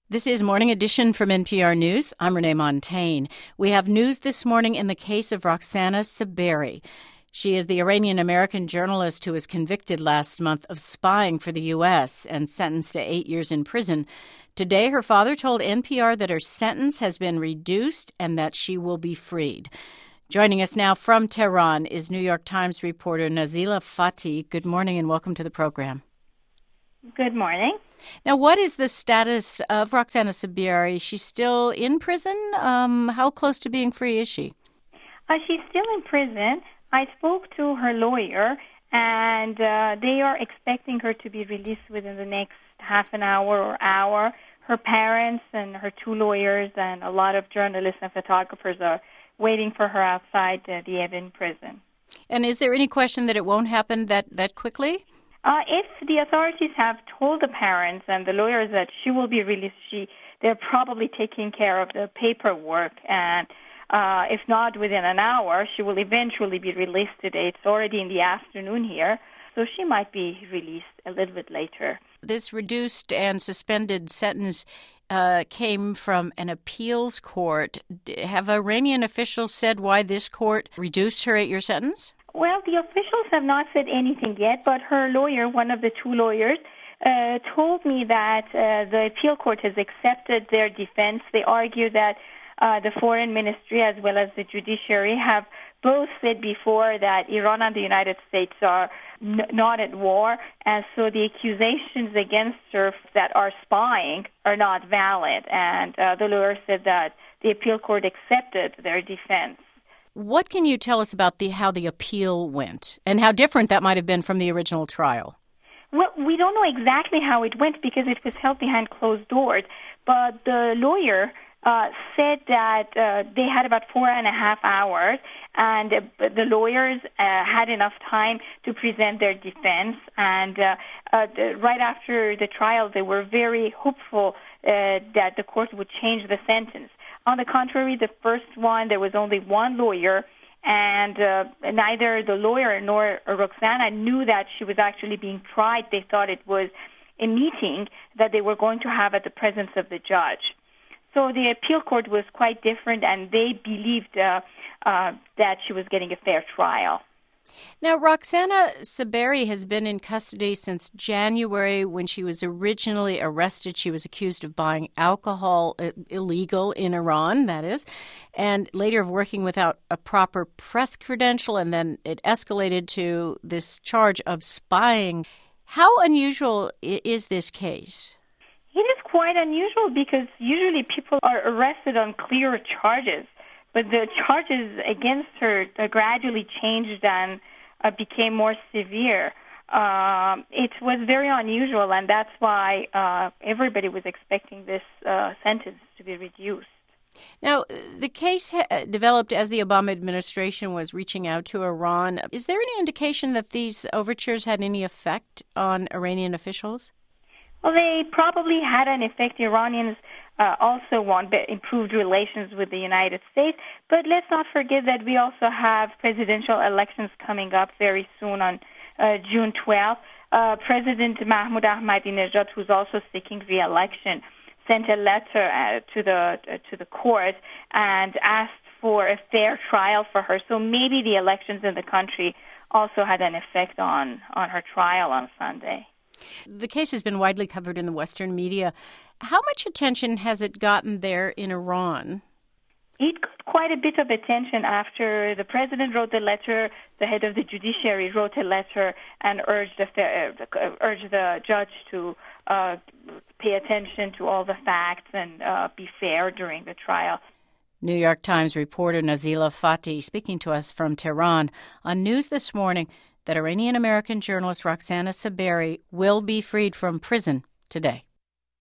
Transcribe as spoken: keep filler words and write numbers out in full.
This is Morning Edition from N P R News. I'm Renee Montaigne. We have news this morning in the case of Roxana Saberi. She is the Iranian-American journalist who was convicted last month of spying for the U S and sentenced to eight years in prison. Today, her father told N P R that her sentence has been reduced and that she will be freed. Joining us now from Tehran is New York Times reporter Nazila Fathi. Good morning and welcome to the program. Good morning. Now, what is the status of Roxana Saberi? She's still in prison? Um, how close to being free is she? Uh, she's still in prison. I spoke to her lawyer, and uh, they are expecting her to be released within the next half an hour or hour. Her parents and her two lawyers and a lot of journalists and photographers are waiting for her outside uh, the Evin prison. And is there any question that it won't happen that, that quickly? Uh, if the authorities have told the parents and the lawyers that she will be released, she they're probably taking care of the paperwork. And uh, if not within an hour, she will eventually be released today. It's already in the afternoon here, so she might be released a little bit later. This reduced and suspended sentence uh, came from an appeals court. Have Iranian officials said why this court reduced her eight-year sentence? Well, the officials have not said anything yet, but her lawyer, one of the two lawyers, uh, told me that uh, the appeal court has accepted their defense. They argue that uh, the foreign ministry as well as the judiciary have both said before that Iran and the United States are n- not at war, and so the accusations against her that are spying are not valid. And uh, the lawyer said that the appeal court accepted their defense. What can you tell us about the how the appeal went and how different that might have been from the original trial? Well, we don't know exactly how it went because it was held behind closed doors. But the lawyer uh, said that uh, they had about four and a half hours, and uh, the lawyers uh, had enough time to present their defense. And uh, uh, the, right after the trial, they were very hopeful uh, that the court would change the sentence. On the contrary, the first one, there was only one lawyer, and uh, neither the lawyer nor Roxana knew that she was actually being tried. They thought it was a meeting that they were going to have at the presence of the judge. So the appeal court was quite different, and they believed uh, uh, that she was getting a fair trial. Now, Roxana Saberi has been in custody since January when she was originally arrested. She was accused of buying alcohol uh, illegal in Iran, that is, and later of working without a proper press credential, and then it escalated to this charge of spying. How unusual is this case? It is quite unusual because usually people are arrested on clear charges. But the charges against her uh, gradually changed and uh, became more severe. Uh, it was very unusual, and that's why uh, everybody was expecting this uh, sentence to be reduced. Now, the case ha- developed as the Obama administration was reaching out to Iran. Is there any indication that these overtures had any effect on Iranian officials? Well, they probably had an effect. Iranians uh, also want improved relations with the United States. But let's not forget that we also have presidential elections coming up very soon on uh, June twelfth. Uh, President Mahmoud Ahmadinejad, who's also seeking re-election, sent a letter uh, to the uh, to the court and asked for a fair trial for her. So maybe the elections in the country also had an effect on, on her trial on Sunday. The case has been widely covered in the Western media. How much attention has it gotten there in Iran? It got quite a bit of attention after the president wrote the letter, the head of the judiciary wrote a letter and urged the, uh, urged the judge to uh, pay attention to all the facts and uh, be fair during the trial. New York Times reporter Nazila Fathi speaking to us from Tehran on News This Morning that Iranian-American journalist Roxana Saberi will be freed from prison today.